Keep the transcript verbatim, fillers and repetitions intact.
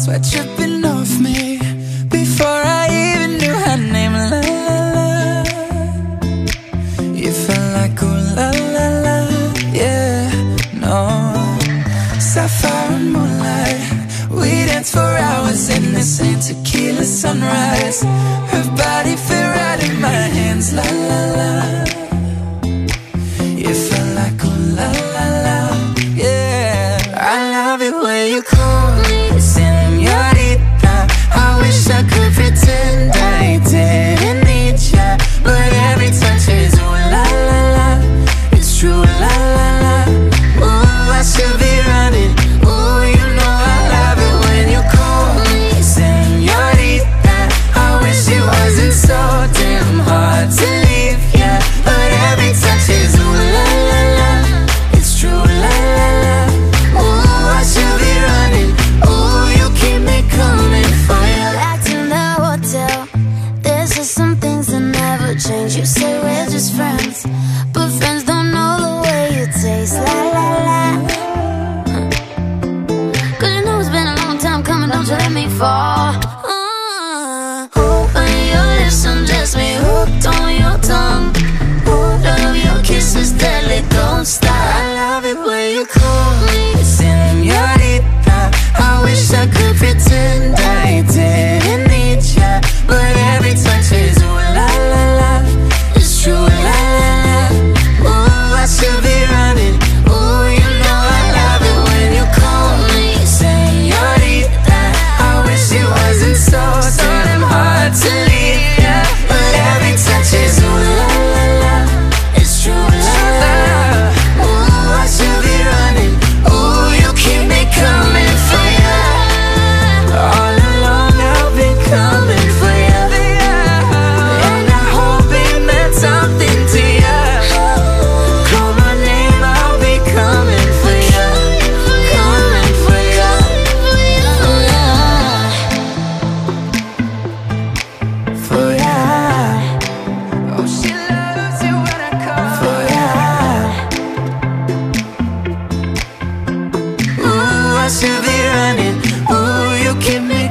sweat dripping off me before I even knew her name. La la la, you felt like ooh la la la, yeah, no. Sapphire and moonlight, we danced for hours in the same tequila sunrise. Her body fit right in my hands, la la la. You felt like ooh la la la, yeah. I love it when you call me señorita. I wish I could pretend I didn't need ya, but every touch is ooh la la la. It's true, la la la. Ooh, I should be running. Ooh, you know I love it when you call me señorita. I wish it wasn't so damn hard to leave, yeah, but every touch is ooh la la la. It's true, la la la. Ooh, I should be running. Ooh, you keep me coming for you. Back to the hotel, there's just some things that never change. You say we're just friends, but friends don't know the way you taste. La la la. Cause you know it's been a long time coming, don't you let me fall. uh, When your lips undress me, hooked on your tongue. Love your kisses deadly, don't stop. I love it when you call me señorita. I wish I could pretend I didn't need ya, but every touch is ooh la la la. It's true, la la la. Ooh, I should be running. Ooh, you know I love it when you call me señorita. I wish it wasn't so so damn hard to leave, yeah, but every touch is ooh la la la. It's true, la la la. Ooh, I should be running. Ooh, you keep me coming for ya. All along I've been coming for ya, and I hope it meant something to ya. Call my name, I'll be coming for ya, coming for ya. For ya. Oh, she loves it when I call for ya. Ooh, I should be running. Ooh, you keep me